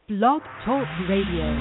Blog Talk Radio.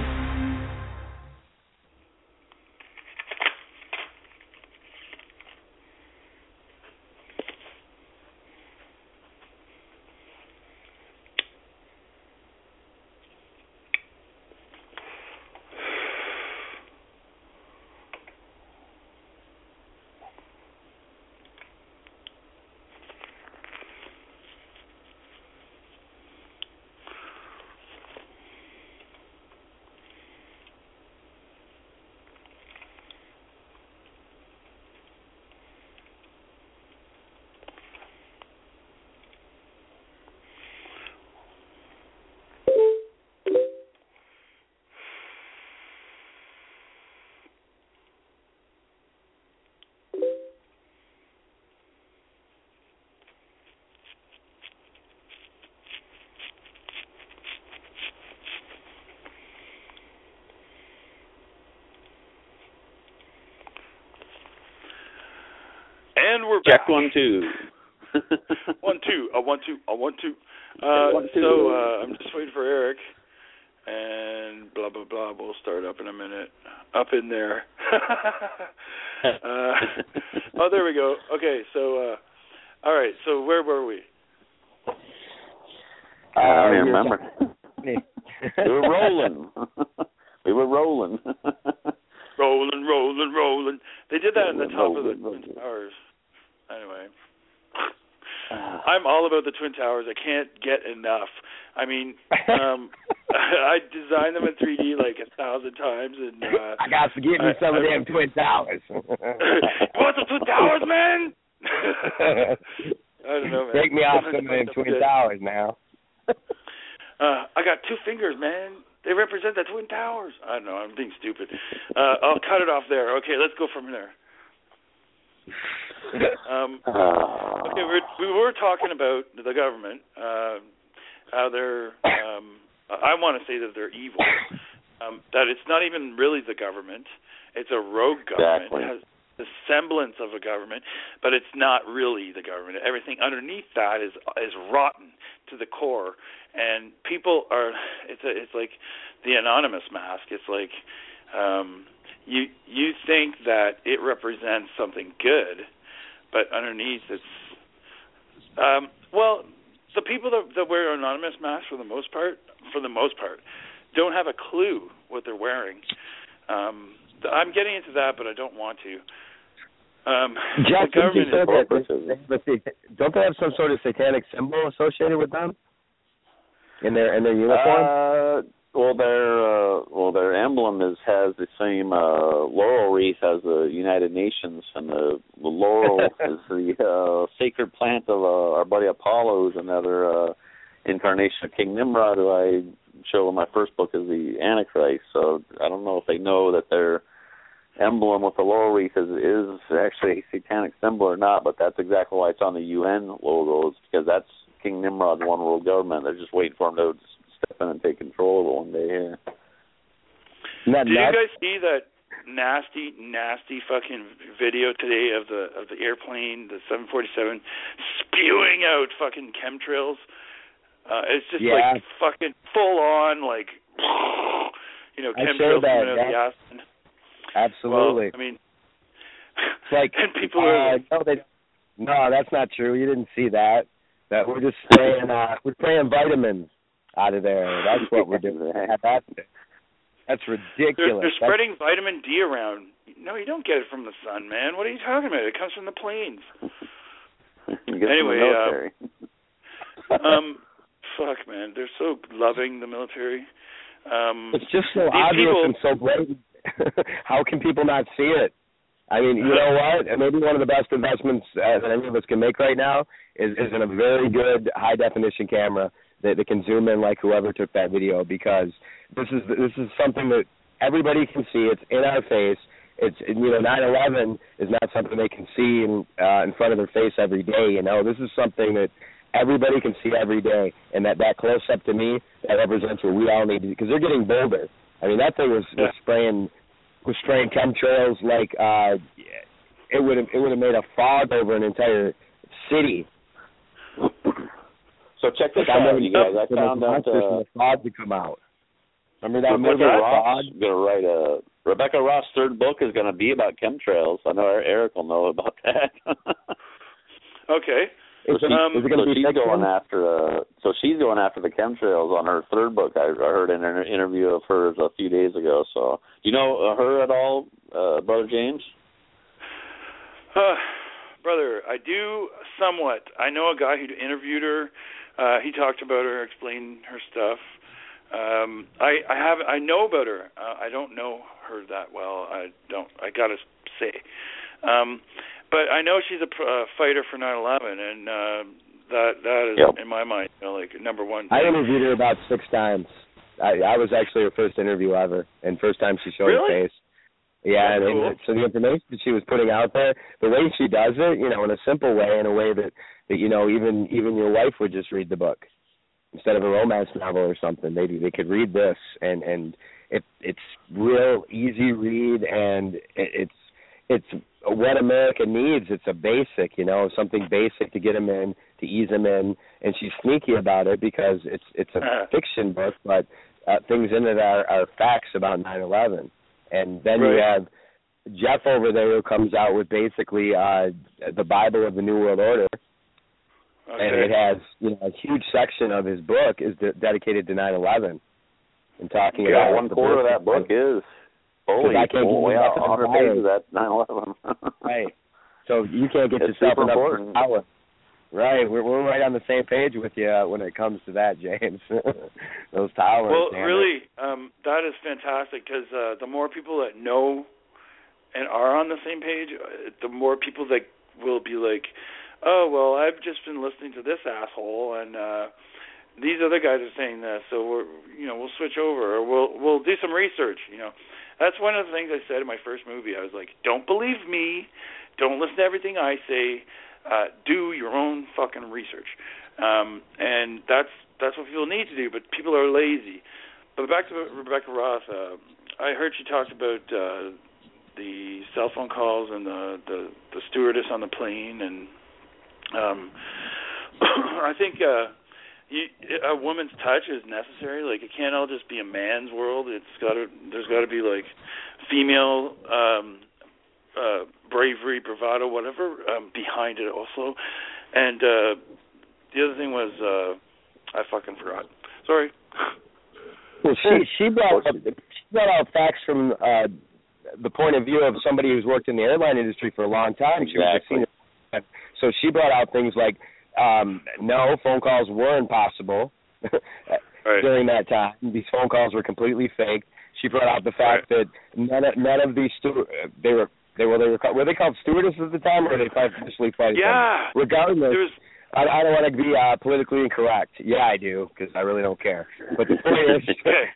And we're Check back. 1 2. 1 2. 1 2. 1 2. 1 2. So I'm just waiting for Eric, and blah blah blah. We'll start up in a minute. Up in there. Oh, there we go. Okay, so all right. So where were we? I don't even remember. We were rolling. We were rolling. Rolling. They did that in the top of the Twin Towers. Anyway, I'm all about the Twin Towers. I can't get enough. I mean, I designed them in 3D like 1,000 times, and I got to give me some of them Twin Towers. You want the Twin Towers, man? I don't know, man. Take me off some of them Twin Towers now. I got 2 fingers, man. They represent the Twin Towers. I don't know. I'm being stupid. I'll cut it off there. Okay, let's go from there. Okay, we were talking about the government, how they're, I want to say that they're evil, that it's not even really the government. It's a rogue government. Exactly. It has the semblance of a government, but it's not really the government. Everything underneath that is rotten to the core, and people are. It's like the anonymous mask. It's like you think that it represents something good, but underneath it's well, the people that wear anonymous masks for the most part, don't have a clue what they're wearing. I'm getting into that, but I don't want to. Jeff, the government don't they have some sort of satanic symbol associated with them in their uniform? Well, their emblem has the same laurel wreath as the United Nations, and the laurel is the sacred plant of our buddy Apollo, who's another incarnation of King Nimrod, who I show in my first book as the Antichrist. So I don't know if they know that their emblem with the laurel wreath is actually a satanic symbol or not, but that's exactly why it's on the UN logo. It's because that's King Nimrod's one world government. They're just waiting for him to step in and take control of it one day here. Did you guys see that nasty fucking video today of the airplane, the 747, spewing out fucking chemtrails? It's just like fucking full on, like, chemtrails coming out of the ass. Absolutely. Well, I mean, it's like, and people are like, no, that's not true. You didn't see that. That we're just spraying, vitamins out of there. That's what we're doing. That's ridiculous. They're spreading vitamin D around. No, you don't get it from the sun, man. What are you talking about? It comes from the planes. Anyway, fuck, man. They're so loving, the military. It's just so obvious and so blatant. How can people not see it? I mean, you know what? Maybe one of the best investments that any of us can make right now is in a very good high-definition camera that can zoom in like whoever took that video, because this is something that everybody can see. It's in our face. It's 9/11 is not something they can see in front of their face every day. This is something that everybody can see every day, and that close up to me, that represents what we all need to do, because they're getting bolder. I mean, that thing was spraying chemtrails like it would have made a fog over an entire city. So check this out, you guys. I found out the fog to come out. Remember that movie? Rebecca Ross' third book is going to be about chemtrails. I know Eric will know about that. Okay. So she's going after the chemtrails on her third book. I heard in an interview of hers a few days ago. So, do you know her at all, Brother James? Brother, I do somewhat. I know a guy who interviewed her. He talked about her, explained her stuff. I know about her. I don't know her that well. I gotta say. But I know she's a fighter for 9/11, and that is, in my mind, like number one thing. I interviewed her about 6 times. I was actually her first interview ever, and first time she showed her face. Yeah, cool. And so the information that she was putting out there, the way she does it, in a simple way, in a way that even your wife would just read the book instead of a romance novel or something. They could read this, and it's real easy read, and it's what America needs. It's a basic, something basic to get them in, to ease them in, and she's sneaky about it because it's a fiction book, but things in it are facts about 9/11. And then you have Jeff over there who comes out with basically the Bible of the New World Order, and it has a huge section of his book is dedicated to 9/11 and talking about 1/4 of that book is. Holy, I can't get 100 pages at 9/11. Right. So you can't get yourself enough power. Right. We're right on the same page with you when it comes to that, James. Those towers. Well, really, that is fantastic because the more people that know and are on the same page, the more people that will be like, oh, well, I've just been listening to this asshole, and these other guys are saying this, so we'll switch over, or we'll do some research. That's one of the things I said in my first movie. I was like, don't believe me, don't listen to everything I say, do your own fucking research, and that's what people need to do. But people are lazy. But back to Rebecca Ross, I heard she talked about the cell phone calls and the stewardess on the plane, and I think a woman's touch is necessary. Like, it can't all just be a man's world. There's got to be like female bravery, bravado, whatever behind it also. And the other thing was I fucking forgot. Sorry. Well, she brought out facts from the point of view of somebody who's worked in the airline industry for a long time. Exactly. She was a senior. So she brought out things like, no, phone calls were impossible during that time. These phone calls were completely fake. She brought out the fact that none of these were they called stewardesses at the time, or were they officially flight attendants? Yeah. Regardless, I don't want to be politically incorrect. Yeah, I do, because I really don't care. But the point is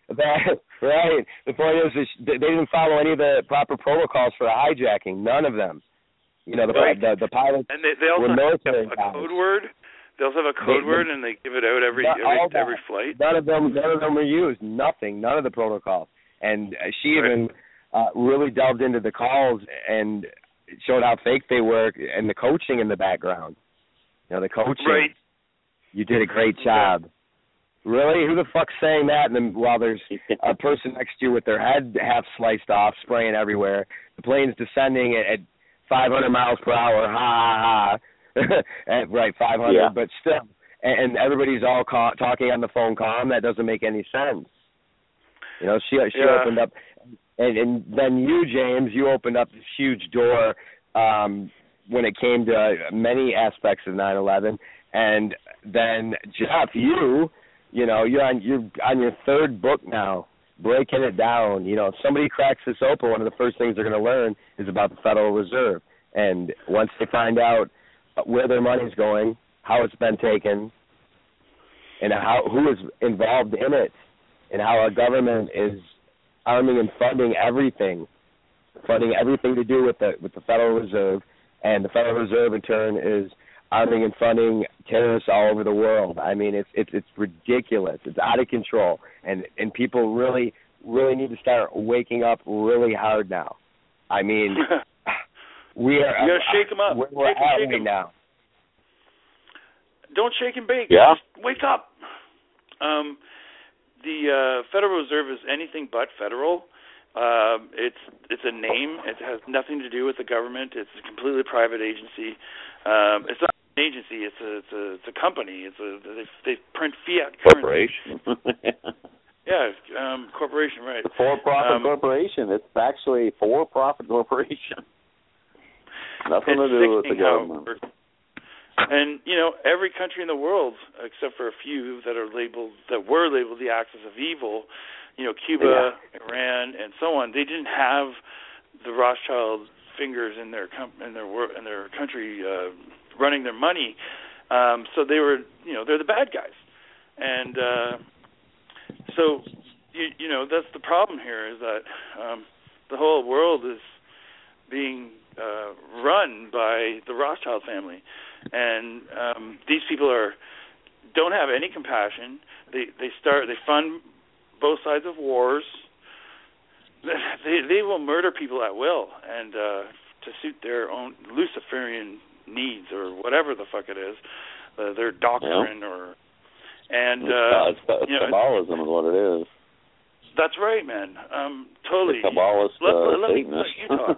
the point is they didn't follow any of the proper protocols for a hijacking. None of them. The pilots and they also were military have a code word. They also have a code word, and they give it out every flight. None of them were used. Nothing. None of the protocols. And she even really delved into the calls and showed how fake they were, and the coaching in the background. The coaching. Right. You did a great job. Really? Who the fuck's saying that? And then while there's a person next to you with their head half sliced off, spraying everywhere, the plane's descending at 500 miles per hour, ha, ha, ha. Right, 500, yeah. But still. And everybody's all talking on the phone calm. That doesn't make any sense. She opened up. And then you, James, you opened up this huge door when it came to many aspects of 9/11. And then, Jeff, you're on your third book now, breaking it down. If somebody cracks this open, one of the first things they're going to learn is about the Federal Reserve. And once they find out where their money's going, how it's been taken, and who is involved in it, and how our government is arming and funding everything to do with the Federal Reserve, and the Federal Reserve in turn is arming and funding terrorists all over the world. I mean, it's ridiculous. It's out of control, and people really need to start waking up really hard now. I mean, we are. You gotta shake them up. We're at right now. Don't shake and bake. Yeah. Just wake up. the Federal Reserve is anything but federal. It's a name. It has nothing to do with the government. It's a completely private agency. It's not an agency. It's a company. They print fiat corporation. Yeah, corporation, right? It's a for-profit corporation. It's actually a for-profit corporation. Nothing to do with the government. And every country in the world, except for a few that were labeled the axis of evil, Cuba, Iran, and so on, they didn't have the Rothschild fingers in their country running their money. So they were, they're the bad guys, and so that's the problem here, is that the whole world is being run by the Rothschild family, and these people don't have any compassion. They fund both sides of wars. They will murder people at will, and to suit their own Luciferian needs, or whatever the fuck it is, their doctrine, it's Kabbalism is what it is. That's right, man. Totally. The Kabbalist let me Satanist. you talk.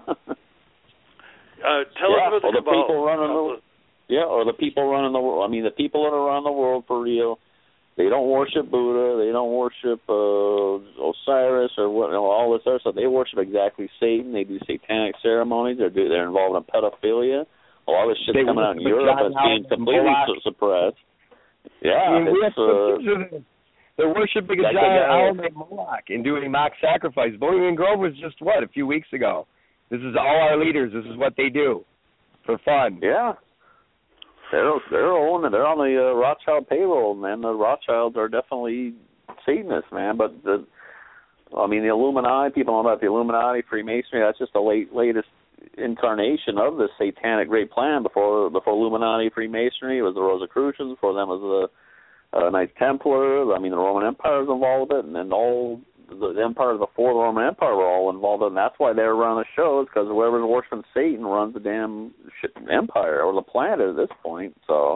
Tell us about the Kabbalah. Or the people running the world. I mean, the people that are running the world for real, they don't worship Buddha, they don't worship Osiris or all this other stuff. They worship exactly Satan. They do satanic ceremonies. They're involved in pedophilia. A lot of this shit's coming out in Europe that's being completely suppressed. Yeah, they're worshiping a giant owl named Moloch and doing mock sacrifice. Bohemian Grove was just a few weeks ago. This is all our leaders. This is what they do for fun. Yeah. They're on the Rothschild payroll, man. The Rothschilds are definitely Satanists, man. But the Illuminati, people know about the Illuminati, Freemasonry. That's just the latest incarnation of the satanic great plan. Before Illuminati, Freemasonry, it was the Rosicrucians. Before them was the Knights Templar. I mean, the Roman Empire was involved with it, and then all the empires before the Roman Empire were all involved in it. And that's why they're running the shows, because whoever's worshiping Satan runs the damn empire or the planet at this point. So,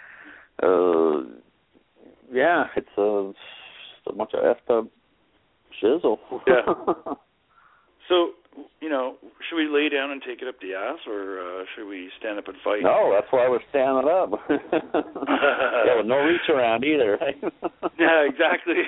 it's a bunch of effed up shizzle. Yeah. So, should we lay down and take it up the ass, or should we stand up and fight? No, that's why we're standing up. With no reach around either. Yeah, exactly.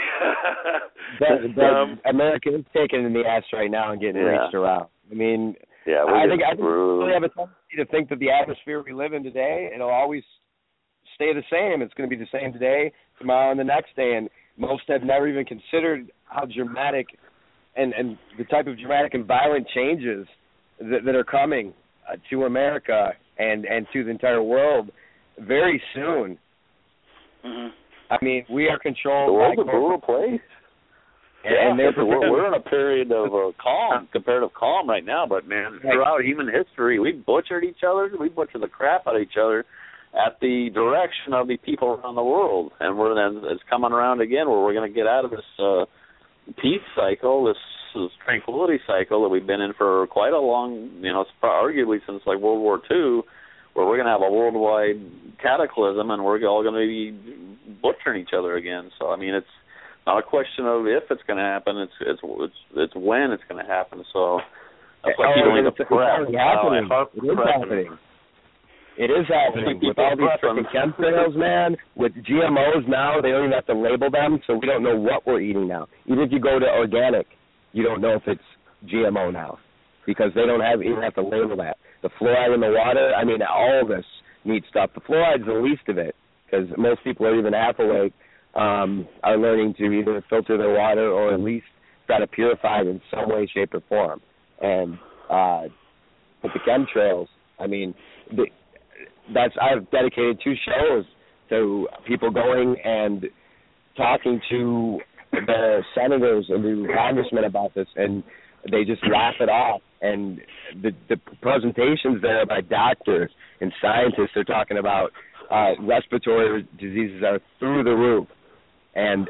America is taken in the ass right now and getting reached around. I mean, I think we really have a tendency to think that the atmosphere we live in today, it'll always stay the same. It's going to be the same today, tomorrow, and the next day. And most have never even considered how dramatic and the type of dramatic and violent changes that are coming to America and to the entire world very soon. Mm-hmm. I mean, we are controlled. The world's a brutal place. And we're in a period of comparative calm right now. But man, throughout human history, we butchered each other. We butchered the crap out of each other at the direction of the people around the world. And it's coming around again, where we're going to get out of this peace cycle, this tranquility cycle that we've been in for quite a long, arguably since like World War II, where we're going to have a worldwide cataclysm and we're all going to be butchering each other again. So I mean, it's not a question of if it's going to happen; it's when it's going to happen. So that's why people need to prep. It is happening with all these freaking chemtrails, man. With GMOs now, they don't even have to label them, so we don't know what we're eating now. Even if you go to organic, you don't know if it's GMO now, because they don't even have to label that. The fluoride in the water, I mean, all this neat stuff. The fluoride's the least of it, because most people are even half awake, are learning to either filter their water or at least try to purify it in some way, shape, or form. And with the chemtrails, I mean, I've dedicated 2 shows to people going and talking to the senators and the congressmen about this, and they just laugh it off. And the presentations there by doctors and scientists are talking about respiratory diseases are through the roof, and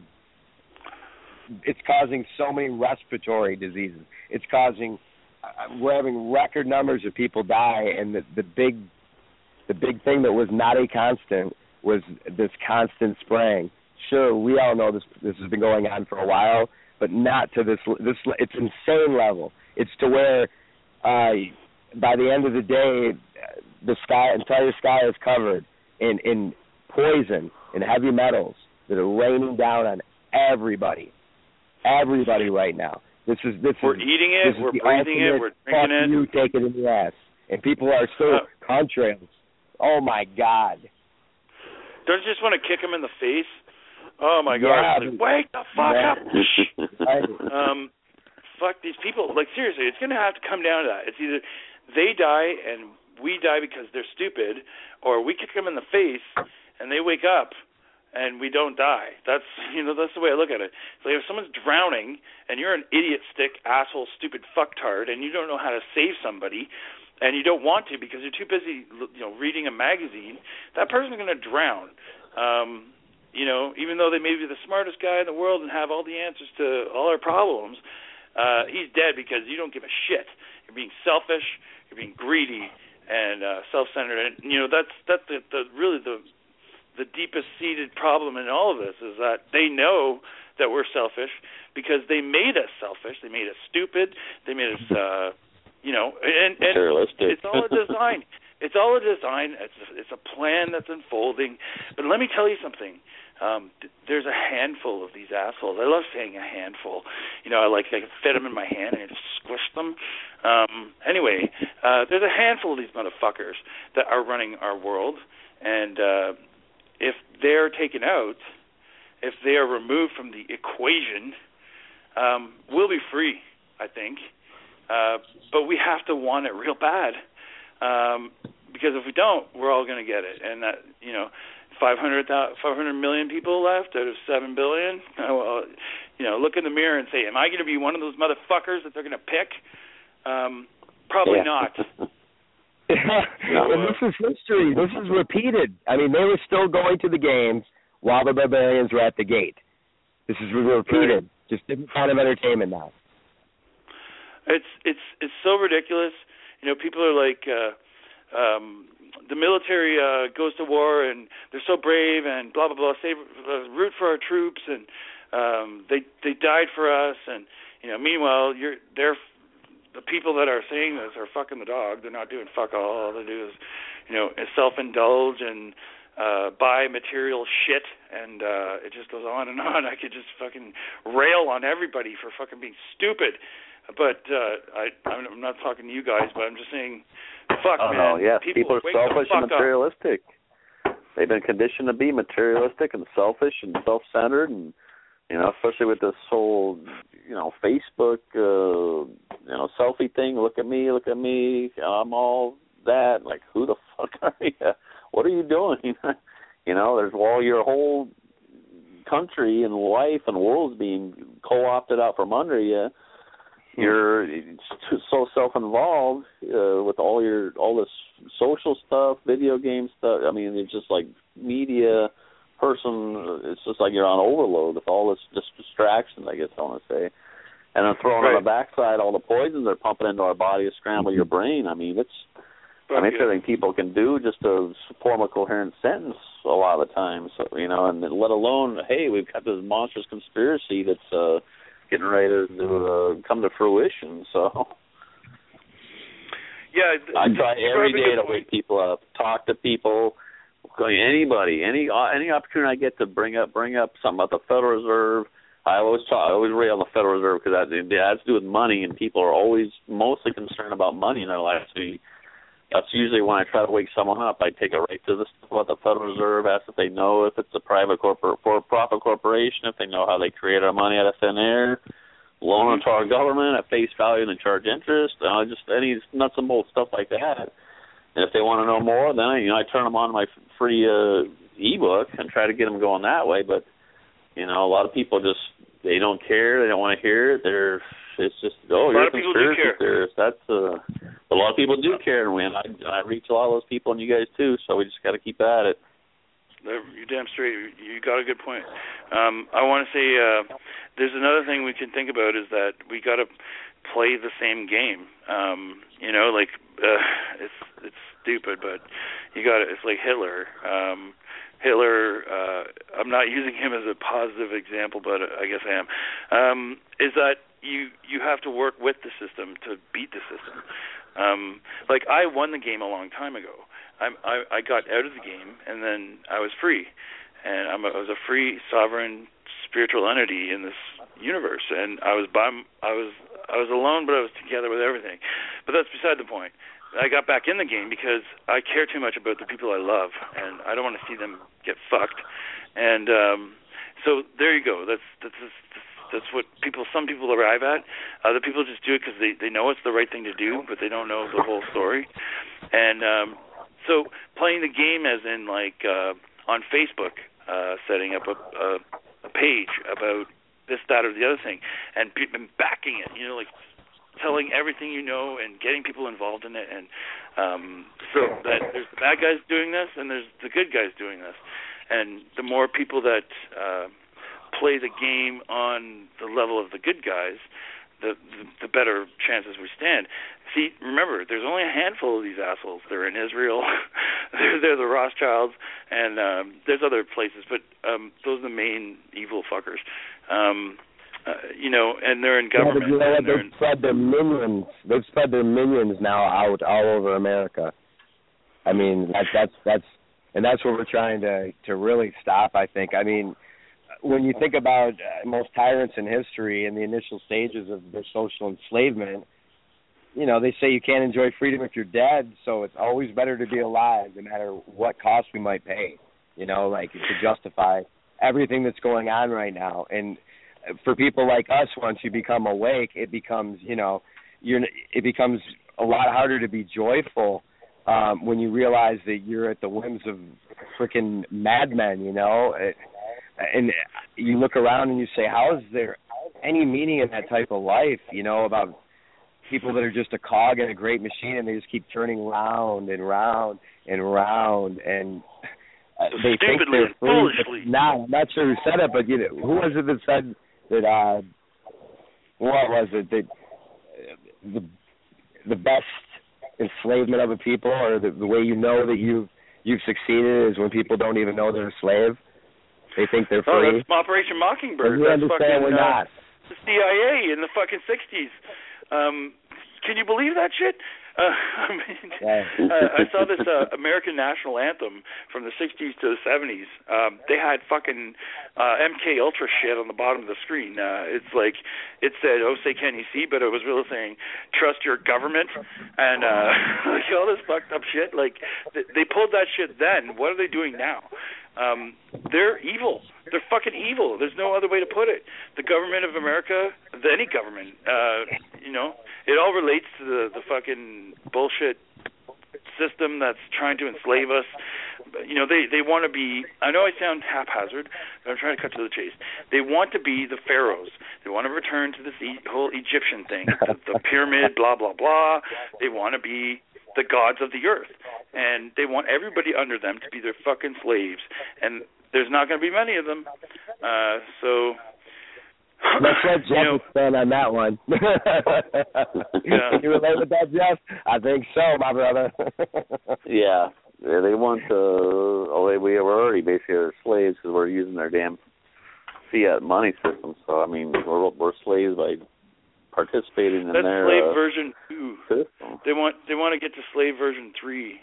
it's causing so many respiratory diseases. It's causing we're having record numbers of people die, and the big thing that was not a constant was this constant spraying sure, we all know this has been going on for a while, but not to this. It's insane level. It's to where by the end of the day, the entire sky is covered in poison and heavy metals that are raining down on everybody right now. We're eating it, we're breathing it, we're drinking it. You take it in the ass, and people are so contrails. Oh my God! Don't you just want to kick them in the face? Oh my God! Yeah, like, wake the fuck up! Fuck these people. Like seriously, it's gonna have to come down to that. It's either they die and we die because they're stupid, or we kick them in the face and they wake up and we don't die. That's the way I look at it. It's like if someone's drowning and you're an idiot stick, asshole, stupid fucktard, and you don't know how to save somebody, and you don't want to because you're too busy, reading a magazine, that person's going to drown. Even though they may be the smartest guy in the world and have all the answers to all our problems, he's dead because you don't give a shit. You're being selfish. You're being greedy and self-centered. And that's really the deepest seated problem in all of this is that they know that we're selfish because they made us selfish. They made us stupid. They made us, and materialistic. It's all a design. It's all a design. It's a plan that's unfolding. But let me tell you something. There's a handful of these assholes. I love saying a handful. I can fit them in my hand and just squish them. Anyway, there's a handful of these motherfuckers that are running our world, and if they're taken out, if they are removed from the equation, we'll be free, I think. But we have to want it real bad, because if we don't, we're all going to get it. And that, 500 million people left out of 7 billion. Look in the mirror and say, am I going to be one of those motherfuckers that they're going to pick? Probably not. And this is history. This is repeated. I mean, they were still going to the games while the barbarians were at the gate. This is repeated. Right. Just different kind of entertainment now. It's so ridiculous. People are like, the military goes to war and they're so brave and blah blah blah. Root for our troops and they died for us. And meanwhile, the people that are saying this are fucking the dog. They're not doing fuck all. All they do is, self-indulge and buy material shit, and it just goes on and on. I could just fucking rail on everybody for fucking being stupid. But I'm not talking to you guys, but I'm just saying, fuck, man. No, yes, people are selfish and materialistic. They've been conditioned to be materialistic and selfish and self-centered, and especially with this whole, Facebook, selfie thing. Look at me, I'm all that. Like, who the fuck are you? What are you doing? There's your whole country and life and world's being co-opted out from under you. You're so self-involved with all this social stuff, video game stuff. I mean, it's just like media person. It's just like you're on overload with all this just distractions, I guess I want to say. And then throwing on the backside all the poisons they're pumping into our body to scramble your brain. I mean, it's everything people can do just to form a coherent sentence a lot of the time. So, and let alone, hey, we've got this monstrous conspiracy that's getting ready to come to fruition. So, yeah, I try every day to wake people up, talk to people, anybody, any opportunity I get to bring up something about the Federal Reserve. I always rail on the Federal Reserve because that has to do with money, and people are always mostly concerned about money in their lives. That's usually when I try to wake someone up. I take it right to the stuff about the Federal Reserve, ask if they know if it's a private for-profit corporation, if they know how they create our money out of thin air, loan it to our government at face value and then charge interest, just any nuts and bolts stuff like that. And if they want to know more, then I turn them on my free ebook and try to get them going that way. But a lot of people they don't care. They don't want to hear it. It's just you're a conspiracy theorist. That's a lot of people do care, and I reach a lot of those people, and you guys too. So we just got to keep at it. You're damn straight. You got a good point. I want to say there's another thing we can think about is that we got to play the same game. It's stupid, but you got it's like Hitler. Hitler, I'm not using him as a positive example, but I guess I am, is that you have to work with the system to beat the system. Like, I won the game a long time ago. I got out of the game, and then I was free. And I was a free, sovereign, spiritual entity in this universe. And I was alone, but I was together with everything. But that's beside the point. I got back in the game because I care too much about the people I love, and I don't want to see them get fucked. And so there you go. That's what some people arrive at. Other people just do it because they know it's the right thing to do, but they don't know the whole story. And so playing the game as in like on Facebook, setting up a page about this, that, or the other thing, and backing it, like telling everything you know and getting people involved in it, and so that there's the bad guys doing this and there's the good guys doing this, and the more people that play the game on the level of the good guys, the better chances we stand. See, remember, there's only a handful of these assholes. They're in Israel, they're the Rothschilds, and there's other places, but those are the main evil fuckers. And they're in government. Yeah, but they've spread their minions. They've spread their minions now out all over America. I mean, that's what we're trying to really stop, I think. I mean, when you think about most tyrants in history in the initial stages of their social enslavement, they say you can't enjoy freedom if you're dead, so it's always better to be alive, no matter what cost we might pay, like to justify everything that's going on right now. And for people like us, once you become awake, it becomes, it becomes a lot harder to be joyful when you realize that you're at the whims of freaking madmen, and you look around and you say, how is there any meaning in that type of life, about people that are just a cog in a great machine and they just keep turning round and round and round, and they think they're free. Foolishly. Now, I'm not sure who said it, but who was it that said that, what was it, that the best enslavement of a people, or the way you know that you've succeeded, is when people don't even know they're a slave. They think they're free. Oh, that's Operation Mockingbird. We understand we're not. The CIA in the fucking 60s. Can you believe that shit? I saw this American national anthem from the 60s to the 70s. They had fucking MK Ultra shit on the bottom of the screen. It's like, it said, "Oh, say can you see," but it was really saying, "Trust your government," and all this fucked up shit. Like, they pulled that shit then. What are they doing now? They're evil. They're fucking evil. There's no other way to put it. The government of America, any government, it all relates to the fucking bullshit system that's trying to enslave us. They want to be, I know I sound haphazard, but I'm trying to cut to the chase. They want to be the pharaohs. They want to return to this whole Egyptian thing, the pyramid, blah, blah, blah. They want to be the gods of the earth, and they want everybody under them to be their fucking slaves, and there's not going to be many of them. So let's let Jeff expand on that one. Yeah. Can you relate with that, Jeff? I think so, my brother. Yeah, they want to. We were already basically their slaves because we're using their damn fiat money system. So I mean, we're slaves by participating in that's their slave version 2 system. They want to get to slave version 3.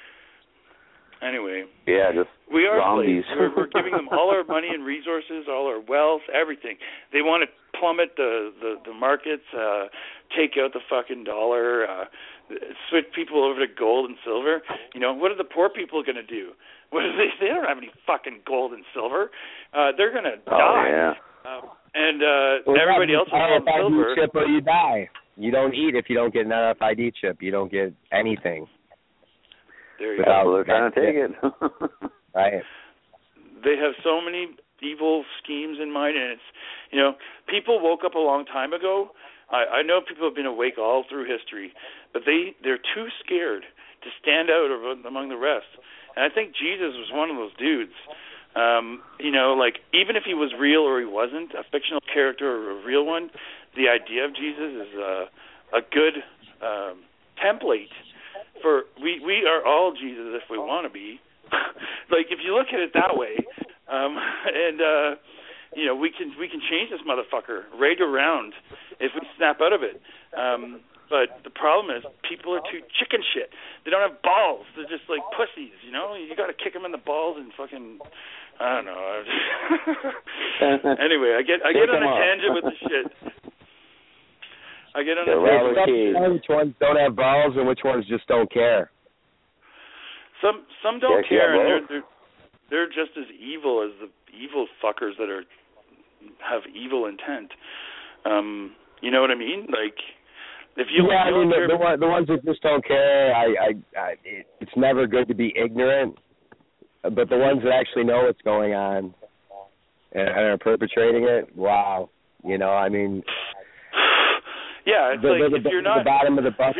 Anyway, yeah, just we are zombies. slaves. We're giving them all our money and resources, all our wealth, everything. They want to plummet the markets, take out the fucking dollar, switch people over to gold and silver. What are the poor people going to do? What are they? They don't have any fucking gold and silver. They're going to die. Oh, yeah. And everybody else will gold and silver. RFID chip or you die. You don't eat if you don't get an RFID chip. You don't get anything. There you go. They're trying to take it. Right. They have so many evil schemes in mind, and it's, people woke up a long time ago. I know people have been awake all through history, but they're too scared to stand out among the rest. And I think Jesus was one of those dudes. Like, even if he was real or he wasn't, a fictional character or a real one, the idea of Jesus is a good template for we are all Jesus if we want to be. like if you look at it that way, and you know, we can change this motherfucker right around if we snap out of it. But the problem is people are too chicken shit. They don't have balls. They're just like pussies, you know? You got to kick them in the balls and fucking, I don't know. Anyway, I get on a tangent with the shit. I get on a tangent. Which ones don't have balls and which ones just don't care? Some don't care, and they're just as evil as the evil fuckers that have evil intent. You know what I mean? Like, if you I mean, the ones that just don't care, it's never good to be ignorant. But the ones that actually know what's going on and are perpetrating it, wow. You know, I mean, yeah, it's like if you're not the bottom of the bucket.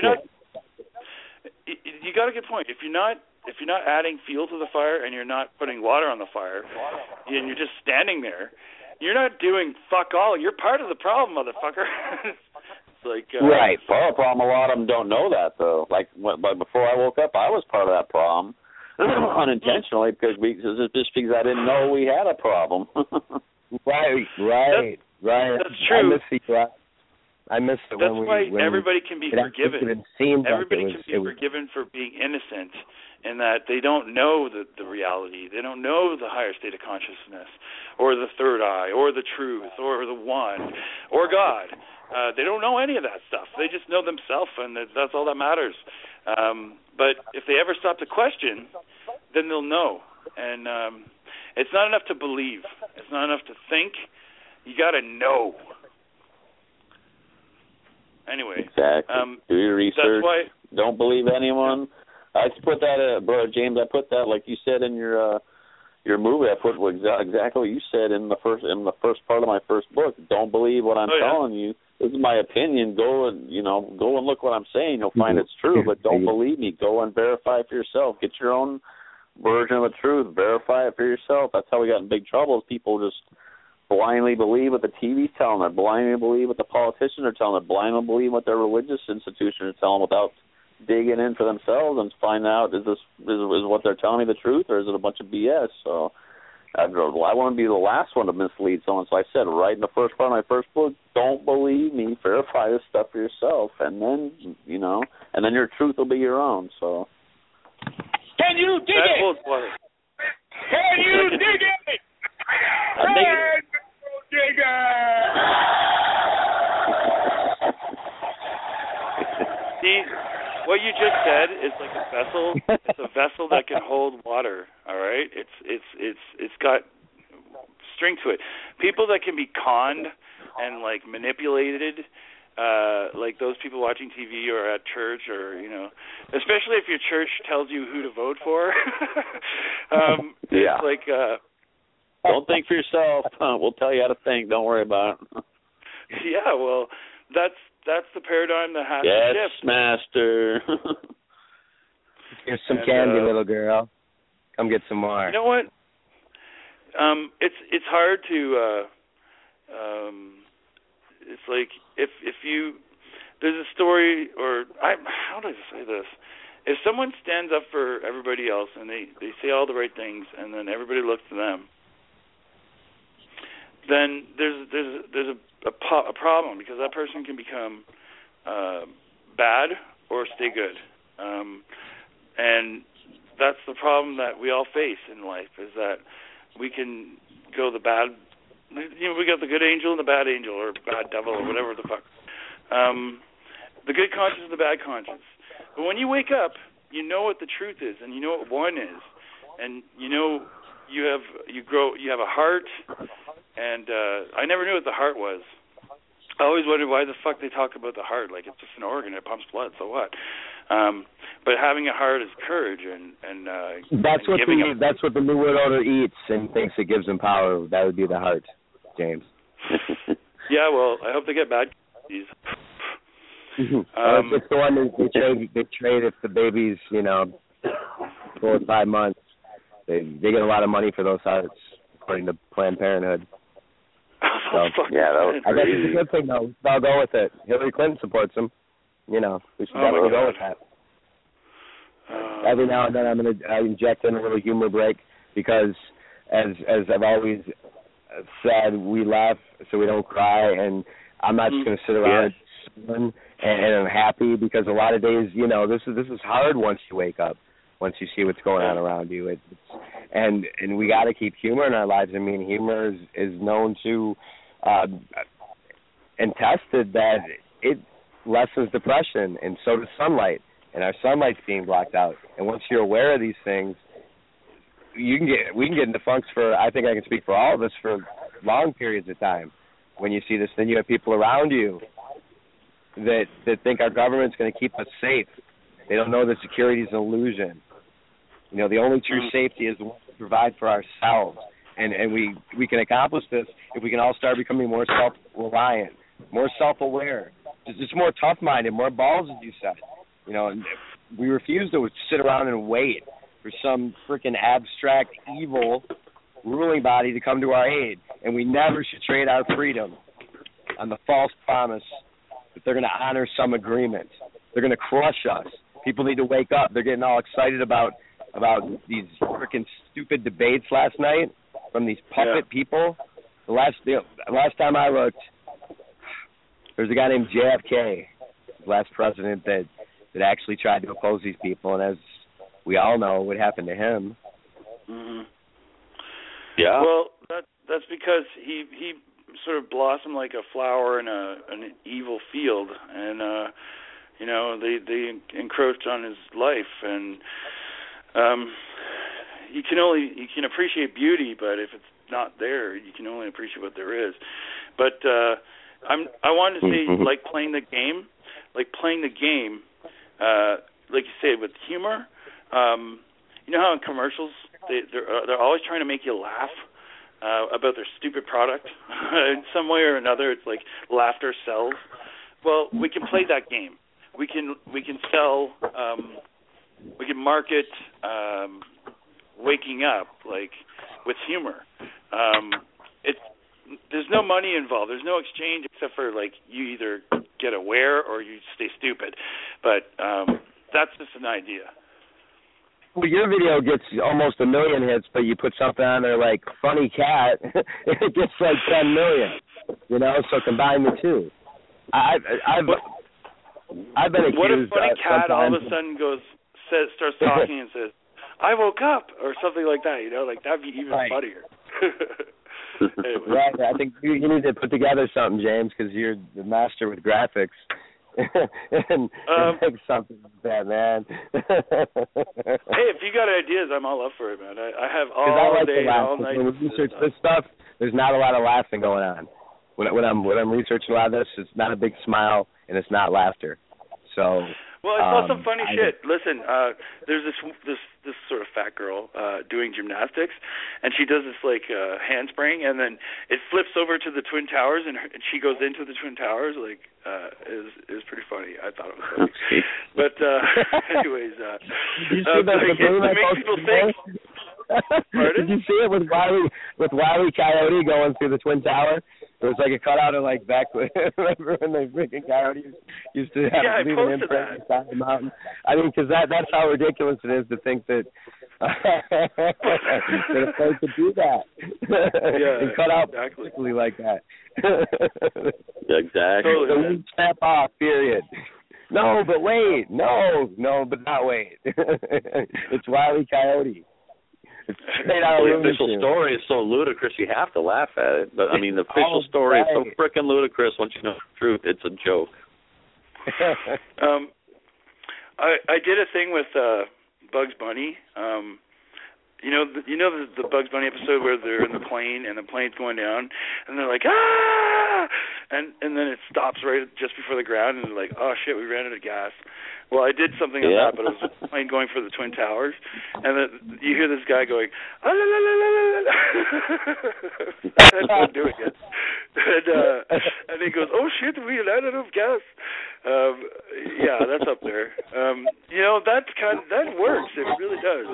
You got a good point. If you're not adding fuel to the fire and you're not putting water on the fire, and you're just standing there, you're not doing fuck all. You're part of the problem, motherfucker. It's like right. Part of the problem. A lot of them don't know that though. Like before I woke up, I was part of that problem. Unintentionally, because I didn't know we had a problem. Right. That's true. I miss it. That's why everybody can be forgiven. Everybody can be forgiven for being innocent, in that they don't know the reality. They don't know the higher state of consciousness, or the third eye, or the truth, or the one, or God. They don't know any of that stuff. They just know themselves, and that's all that matters. But if they ever stop to question, then they'll know. And it's not enough to believe. It's not enough to think. You got to know. Anyway. Exactly. Do your research. That's why, don't believe anyone. I put that, Brother James, I put that, like you said in your movie, I put exactly what you said in the first part of my first book. Don't believe what I'm telling you. This is my opinion. Go and look what I'm saying. You'll find it's true, but don't believe me. Go and verify it for yourself. Get your own version of the truth. Verify it for yourself. That's how we got in big trouble. Is people just blindly believe what the TV's telling them, blindly believe what the politicians are telling them, blindly believe what their religious institutions are telling them without digging in for themselves and find out is what they're telling me the truth, or is it a bunch of BS? So I want to be the last one to mislead someone. So I said right in the first part of my first book, don't believe me, verify this stuff for yourself, and then and then your truth will be your own. So can you dig it? Can you dig it? See, what you just said is like a vessel. It's a vessel that can hold water. All right, it's got string to it. People that can be conned and like manipulated, like those people watching TV or at church, or especially if your church tells you who to vote for. It's like. Don't think for yourself. We'll tell you how to think. Don't worry about it. Yeah, well, that's the paradigm that has to shift. Yes, master. Here's some candy, little girl. Come get some more. You know what? It's hard to. It's like if you there's a story, or how do I say this? If someone stands up for everybody else and they say all the right things, and then everybody looks to them, then there's a problem, because that person can become bad or stay good, and that's the problem that we all face in life, is that we can go the bad, we got the good angel and the bad angel, or bad devil, or whatever the fuck, the good conscience and the bad conscience. But when you wake up, you know what the truth is, and you know what one is, and you have a heart. And I never knew what the heart was. I always wondered why the fuck they talk about the heart, like it's just an organ, it pumps blood, so what? But having a heart is courage, and that's what the New World Order eats and thinks it gives them power. That would be the heart, James. Yeah, well, I hope they get bad disease. It's the one they trade if the baby's 4 or 5 months. They get a lot of money for those hearts, according to Planned Parenthood. So, I guess it's a good thing, though. We should all go with it. Hillary Clinton supports him. We should definitely go with that. Every now and then I inject in a little humor break because, as I've always said, we laugh so we don't cry, and I'm not just going to sit around and I'm happy, because a lot of days, this is hard once you wake up, once you see what's going on around you. And we got to keep humor in our lives. I mean, humor is known to and tested that it lessens depression, and so does sunlight. And our sunlight's being blocked out. And once you're aware of these things, we can get into funks for, I think I can speak for all of us, for long periods of time. When you see this, then you have people around you that think our government's going to keep us safe. They don't know that security is an illusion. The only true safety is the one we provide for ourselves. And we can accomplish this if we can all start becoming more self-reliant, more self-aware, just more tough-minded, more balls, as you said. And we refuse to sit around and wait for some freaking abstract, evil ruling body to come to our aid. And we never should trade our freedom on the false promise that they're going to honor some agreement. They're going to crush us. People need to wake up. They're getting all excited about these freaking stupid debates last night from these puppet people. The last time I looked, there's a guy named JFK, the last president that actually tried to oppose these people, and as we all know what happened to him. Mm-hmm. Yeah. Well, that's because he sort of blossomed like a flower in an evil field, and they encroached on his life, and you can appreciate beauty, but if it's not there, you can only appreciate what there is. But I wanted to say, like playing the game, like you say, with humor. You know how in commercials they're always trying to make you laugh about their stupid product in some way or another. It's like laughter sells. Well, we can play that game. We can sell. We can market waking up like with humor. There's no money involved. There's no exchange except for like you either get aware or you stay stupid. But that's just an idea. Well, your video gets almost 1 million hits, but you put something on there like funny cat, it gets like 10 million. So combine the two. I've been accused. What if funny cat all of a sudden starts talking and says, "I woke up" or something like that? Like that'd be even funnier. Anyway. Right, I think you need to put together something, James, because you're the master with graphics. and make something like that, man. Hey, if you got ideas, I'm all up for it, man. I have all day, all night. When we research this stuff, there's not a lot of laughing going on. When I'm researching a lot of this, it's not a big smile and it's not laughter. So. Well, it's also funny shit. Listen, there's this sort of fat girl doing gymnastics, and she does this like handspring, and then it flips over to the Twin Towers, and she goes into the Twin Towers. Like, is pretty funny. I thought it was funny. But anyways, it makes people think. Did you see it with Wile E. Coyote going through the Twin Tower? It was like a cutout of like back. Remember when the freaking coyotes used to have leave an imprint inside the mountain? I mean, because that's how ridiculous it is to think that that a place could do that. And cut out exactly like that. Exactly. So we snap off. Period. No, but wait. No, but not wait. It's Wile E. Coyote. The official story is so ludicrous you have to laugh at it. But I mean, the official story is so freaking ludicrous. Once you know the truth, it's a joke. I did a thing with Bugs Bunny. You know the Bugs Bunny episode where they're in the plane and the plane's going down and they're like ah, and then it stops right just before the ground and they're like, oh shit, we ran out of gas. Well, I did something on that, but it was a plane going for the Twin Towers, and then you hear this guy going, ah, la, la, la, la, la, la. That's not doing it. And he goes, oh shit, we ran out of gas. Yeah, that's up there. That works. It really does.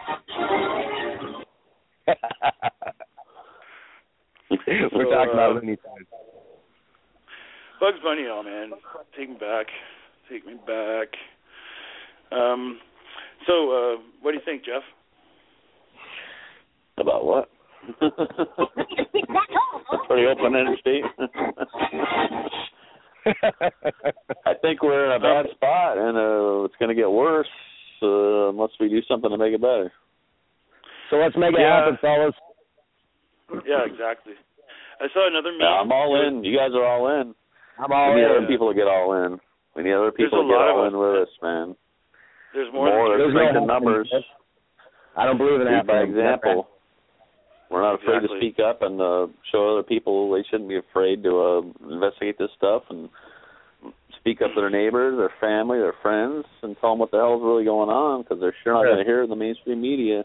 We're talking about Looney Tunes. Bugs Bunny, oh man, take me back. So, what do you think, Jeff? About what? Pretty open-ended statement. I think we're in a bad spot, and it's going to get worse unless we do something to make it better. So let's make it happen, fellas. Yeah, exactly. I saw another meme. Yeah, I'm all in. You guys are all in. I'm all in. We need other people to get all in. We need other people to get all in with us, man. There's more than strength in numbers. I don't believe in that. By example. We're not afraid to speak up and show other people they shouldn't be afraid to investigate this stuff and speak up to their neighbors, their family, their friends, and tell them what the hell is really going on, because they're sure not going to hear it in the mainstream media.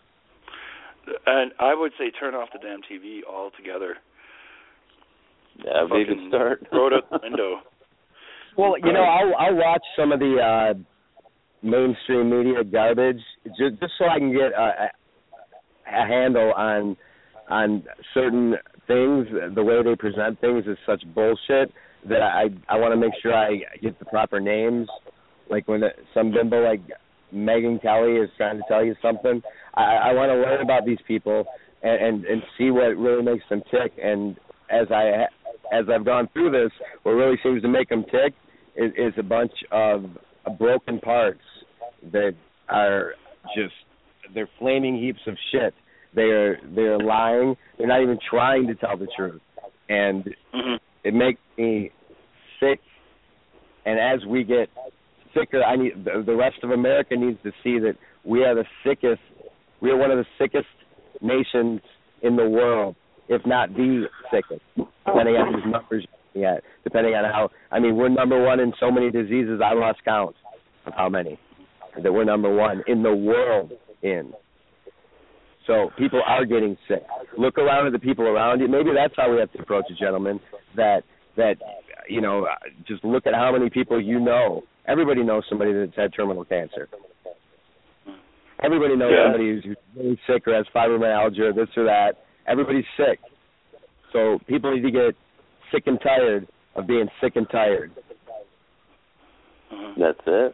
And I would say turn off the damn TV altogether. Yeah, maybe could start. Throw it out the window. Well, you know, I'll watch some of the mainstream media garbage just so I can get a handle on certain things. The way they present things is such bullshit that I want to make sure I get the proper names. Like when some bimbo like Megan Kelly is trying to tell you something, I want to learn about these people and see what really makes them tick. And as I've gone through this, what really seems to make them tick is a bunch of broken parts that are just, they're flaming heaps of shit. They're lying. They're not even trying to tell the truth, and it makes me sick. And as we get sicker, I need the rest of America needs to see that we are the sickest. We are one of the sickest nations in the world, if not the sickest, depending on whose numbers you're looking at. Depending on how, I mean, we're number one in so many diseases. I lost count of how many that we're number one in the world in. So people are getting sick. Look around at the people around you. Maybe that's how we have to approach it, gentlemen, that you know, just look at how many people you know. Everybody knows somebody that's had terminal cancer. Everybody knows somebody who's really sick or has fibromyalgia, this or that. Everybody's sick. So people need to get sick and tired of being sick and tired. That's it.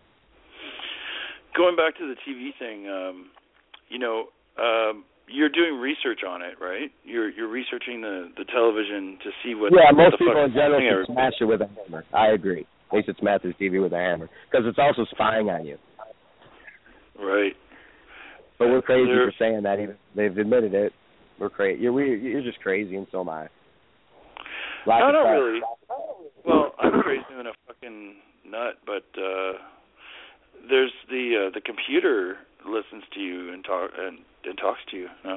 Going back to the TV thing, you know, you're doing research on it, right? You're researching the television to see what. Yeah, what most people in general should smash it with a hammer. I agree. They should smash this TV with a hammer because it's also spying on you. Right. But we're crazy for saying that. Even they've admitted it. We're crazy. You're just crazy, and so am I. No, not really. Well, I'm crazy than a fucking nut, but there's the computer listens to you and talks to you. No,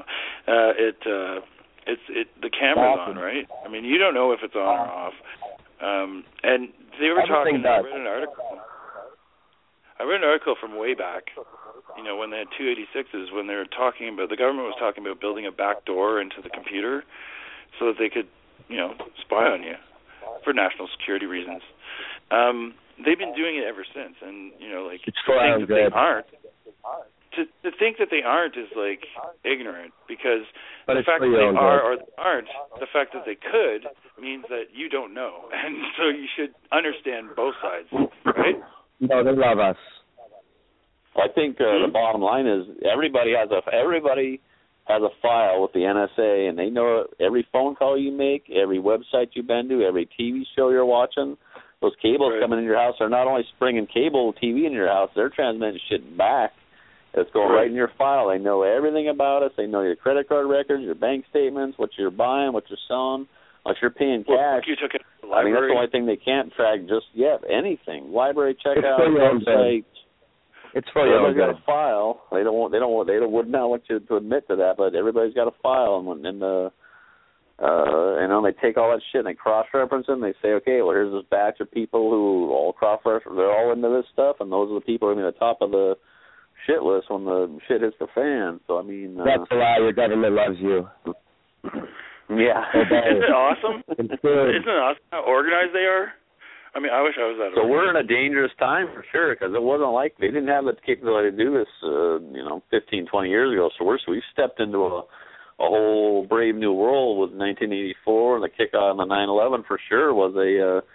the camera's on, right? I mean, you don't know if it's on or off. And they were talking. I read an article from way back. You know, when they had 286s, when they were talking about, the government was talking about building a back door into the computer so that they could, you know, spy on you for national security reasons. They've been doing it ever since, and you know, like to think that they aren't. To think that they aren't is like ignorant, because the fact that they are or they aren't, the fact that they could means that you don't know, and so you should understand both sides, right? No, they love us. I think the bottom line is everybody has a file with the NSA, and they know every phone call you make, every website you've been to, every TV show you're watching. Those cables coming in your house are not only springing cable TV in your house, they're transmitting shit back. It's going right in your file. They know everything about us. They know your credit card records, your bank statements, what you're buying, what you're selling, what you're paying cash. You took it to the library. I mean, that's the only thing they can't track just yet. Anything. Library checkout, website. It's for you. Everybody's got a file. They would not want you to admit to that, but everybody's got a file, and you know, they take all that shit and they cross-reference them. They say, okay, well, here's this batch of people who all cross-reference. They're all into this stuff, and those are the people who are at the top of the shit list when the shit hits the fan. So I mean, that's a lie. Your government loves you. Yeah. Isn't it awesome? Isn't it awesome how organized they are? I mean, I wish I was that. So we're in a dangerous time for sure, because it wasn't like they didn't have the capability to do this, 15, 20 years ago. So we've stepped into a whole brave new world with 1984, and the kick on the 9/11 for sure was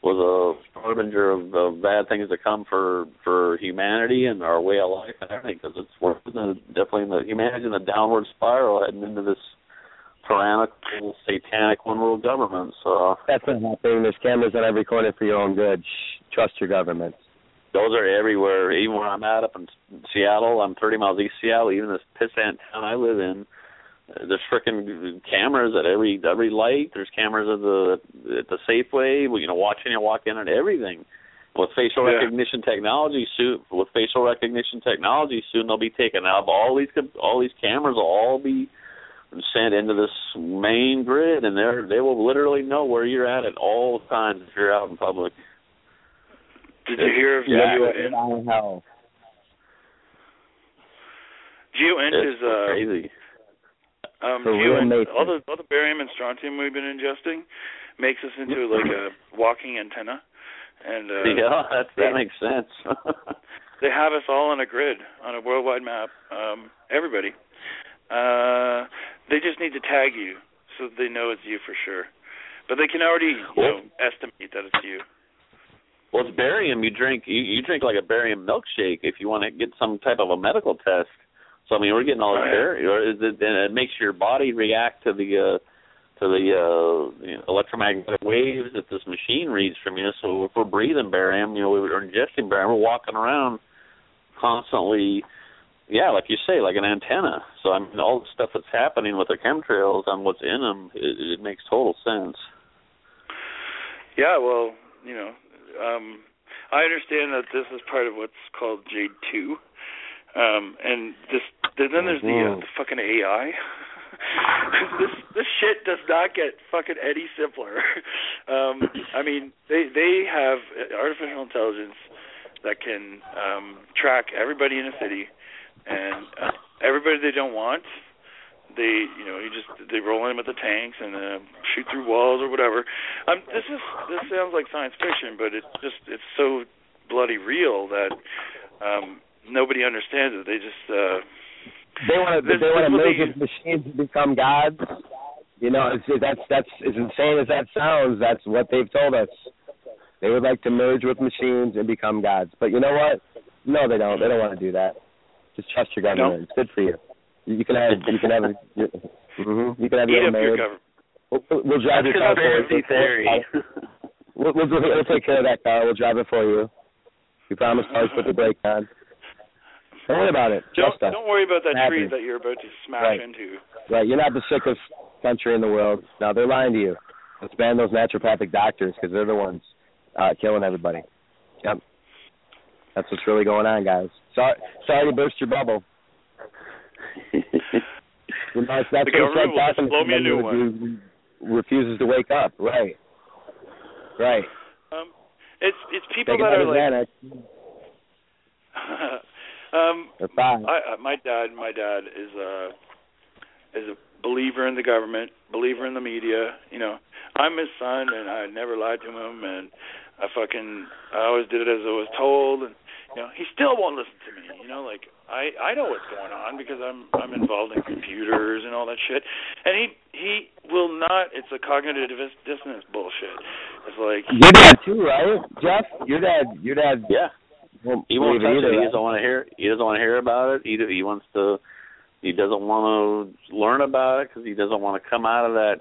was a harbinger of bad things to come for humanity and our way of life and everything, because it's definitely in the humanity in the downward spiral heading into this tyrannical, satanic one-world government. So that's not happening. There's cameras on every corner for your own good. Trust your government. Those are everywhere. Even where I'm at up in Seattle, I'm 30 miles east of Seattle, even this pissant town I live in, there's frickin' cameras at every light. There's cameras at the Safeway. Watching you walk in and everything. With facial recognition technology, soon they'll be taken out. All these cameras will all be sent into this main grid, and they will literally know where you're at all times if you're out in public. Did you hear of GeoInt? GeoInt is crazy. GeoInt, all the barium and strontium we've been ingesting makes us into like a walking antenna, and that makes sense. They have us all on a grid, on a worldwide map. Everybody. They just need to tag you so they know it's you for sure. But they can already estimate that it's you. Well, it's barium. You drink like a barium milkshake if you want to get some type of a medical test. So I mean, we're getting all this barium, and it makes your body react to the electromagnetic waves that this machine reads from you. So if we're breathing barium, we're ingesting barium, we're walking around constantly. Yeah, like you say, like an antenna. So I mean, all the stuff that's happening with the chemtrails and what's in them, it makes total sense. Yeah, well, I understand that this is part of what's called Jade 2. And then there's the fucking AI. This shit does not get fucking any simpler. I mean, they have artificial intelligence that can track everybody in a city, and everybody they don't want, they roll in with the tanks and shoot through walls or whatever. This sounds like science fiction, but it's so bloody real that nobody understands it. They just they want to merge with machines to become gods. That's as insane as that sounds. That's what they've told us. They would like to merge with machines and become gods. But you know what? No, they don't. They don't want to do that. Just trust your government. It's good for you. You can have your own marriage. We'll drive your car for you. We'll take care of that car. We'll drive it for you. We promise to always put the brake on. Don't worry about it. Don't worry about that tree that you're about to smash into. Right. You're not the sickest country in the world. No, they're lying to you. Let's ban those naturopathic doctors because they're the ones killing everybody. Yep. That's what's really going on, guys. Sorry to burst your bubble. That's the government will just blow me a new one. Refuses to wake up. Right. It's people that are like. My dad is a believer in the government, believer in the media. I'm his son, and I never lied to him, and I always did it as I was told, and he still won't listen to me. I know what's going on because I'm involved in computers and all that shit, and he will not. It's a cognitive dissonance bullshit. It's like your dad too, right, Jeff? Your dad. Yeah. He won't touch it. He doesn't want to hear. He doesn't want to hear about it. He wants to. He doesn't want to learn about it because he doesn't want to come out of that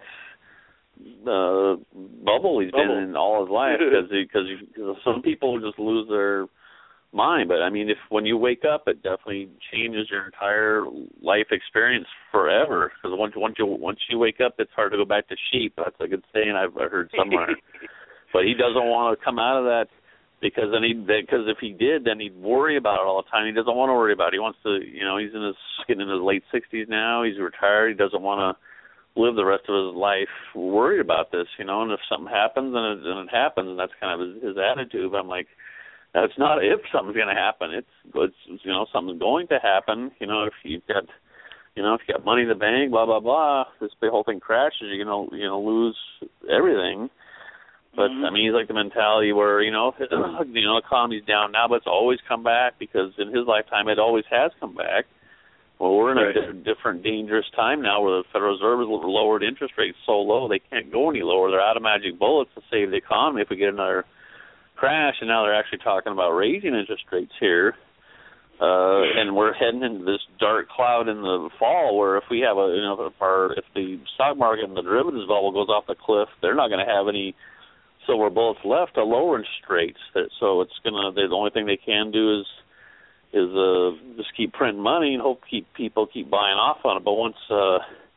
bubble he's been in all his life. Because some people just lose their mind. But I mean, when you wake up, it definitely changes your entire life experience forever. Because once you wake up, it's hard to go back to sheep. That's a good saying I've heard somewhere. But he doesn't want to come out of that. Because if he did, then he'd worry about it all the time. He doesn't want to worry about it. He wants to, he's getting in his late 60s now. He's retired. He doesn't want to live the rest of his life worried about this, And if something happens, then it happens, and that's kind of his attitude. But I'm like, that's not if something's going to happen. It's something's going to happen. If you've got, if you got money in the bank, blah blah blah. This whole thing crashes, you're gonna lose everything. But I mean, he's like the mentality where the economy's down now, but it's always come back because in his lifetime it always has come back. Well, we're in a different dangerous time now where the Federal Reserve has lowered interest rates so low they can't go any lower. They're out of magic bullets to save the economy if we get another crash, and now they're actually talking about raising interest rates here. And we're heading into this dark cloud in the fall where if we have if the stock market and the derivatives bubble goes off the cliff, they're not going to have any silver bullets left to lower interest rates. So it's the only thing they can do is just keep printing money and hope people keep buying off on it. But once